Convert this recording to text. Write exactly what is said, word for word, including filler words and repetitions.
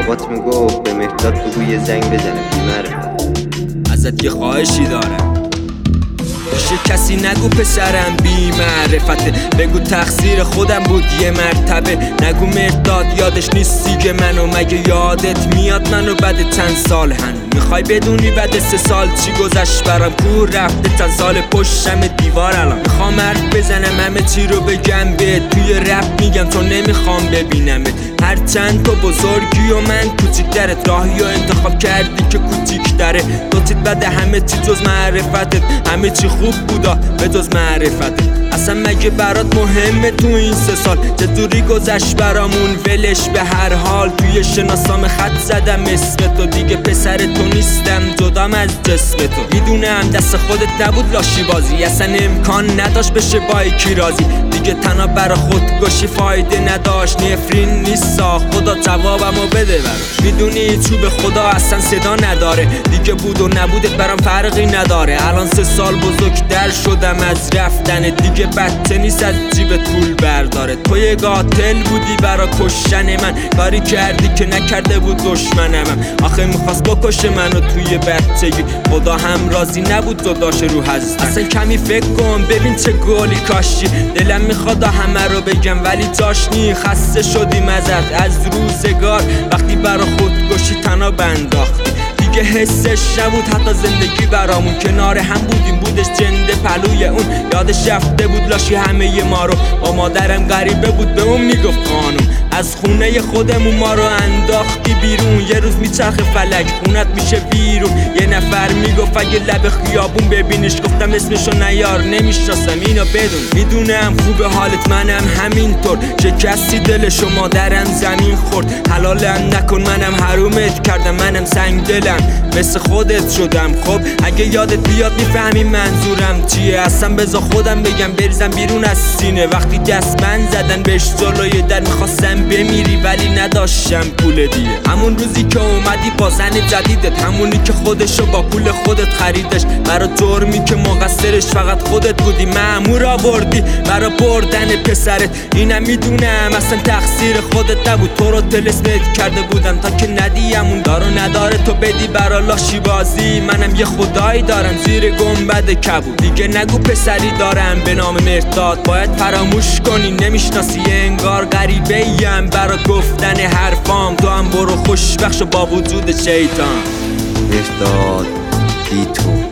بابات میگفت به مهداد بگو یه زنگ بزنه بی‌معرفت. ازت یه خواهشی دارم، پیش کسی نگو پسرم بی معرفته، بگو تقصیر خودم بود یه مرتبه، نگو مرداد یادش نیست دیگه منو، مگه یادت میاد منو بعد چند سال هنو، میخوای بدونی بعد سه سال چی گذشت برام، کور رفته چند سال پشتم دیوار الان، میخوام حرف بزنم همه چی رو بگم بهت، توی رپ میگم تو نمیخوام ببینمت، هرچند تو بزرگی و من کوچیک‌ترت، راهی و انتخاب کردی که کوچیک‌تره، تو چیت بعد همه چی جز معرفتت، همه چی خوب بودا به جز معرفتت، اصلا مگه برات مهمه تو این سه سال چطوری گذشت برامون، ولش به هر حال، توی شناسام خط زدم اسم تو، دیگه پسر تو نیستم جدام از جسم تو، میدونم دست خودت نبود لاشی بازی، اصلا امکان نداشت بشه با یکی راضی، دیگه تنها برا خودکشی فایده نداشت، نفرین نیستا خدا جوابمو بده براش، میدونی چوب خدا اصلا صدا نداره، دیگه بود و نبودت برام فرقی نداره، الان سه سال بزرگتر شدم از رفتن، دیگه بچه نیست از جیب پول برداره، تو یه قاتل بودی برا کشتن من، کاری کردی که نکرده بود دشمنم، آخه میخواست بکشه منو توی بچگی، خدا هم راضی نبود جداش رو هستن، اصلا کمی فکر کن ببین چه گلی کاشی، دلم میخواد همه رو بگم ولی جاش نی، خسته شدیم ازت از روزگار، وقتی برا خودکشی تنها بنداختی، دیگه حسش نبود حتی زندگی برامون، کنار هم بودیم بودش جنده پلوی اون، یادش رفته بود لاشی همه ما رو، با مادرم غریبه بود به اون میگفت خانم، از خونه خودمون ما رو انداختی بیرون، یه روز میچرخه فلک خونت میشه ویرون، یه نفر میگفت اگه لب خیابون ببینش، گفتم اسمشو نیار نمیشناسم اینو بدون، میدونم خوب حالت منم همینطور، شکستی دل شما درم زمین خورد، حلالم نکن منم حرومت کردم، منم سنگ دلم مثل خودت شدم، خب اگه یادت بیاد میفهمی منظورم چیه، اصلا بذار خودم بگم بریزم بیرون از سینه، وقتی دست من زدن بهش جلوی در میخواستم بمیری ولی نداشتم پول دیگه، همون روزی که اومدی با زن جدیدت، همونی که خودشو با پول خودت خریدش، برا جرمی که مقصرش فقط خودت بودی، مأمور آوردی برا بردن پسرت، اینم میدونم اصلا تقصیر خودت نبود، تو رو تلسمت کرده بودم تا که ندی همون دارو نداره تو بدی برا لاشی بازی، منم یه خدایی دارم زیر گنبد کبود، دیگه نگو پسری دارم به نام مرداد، باید فراموش کنی نمیشناسی انگار غریبه ایم برا گفتن حرفام، تو هم برو خوشبخش با وجود شیطان. مهداد بی تو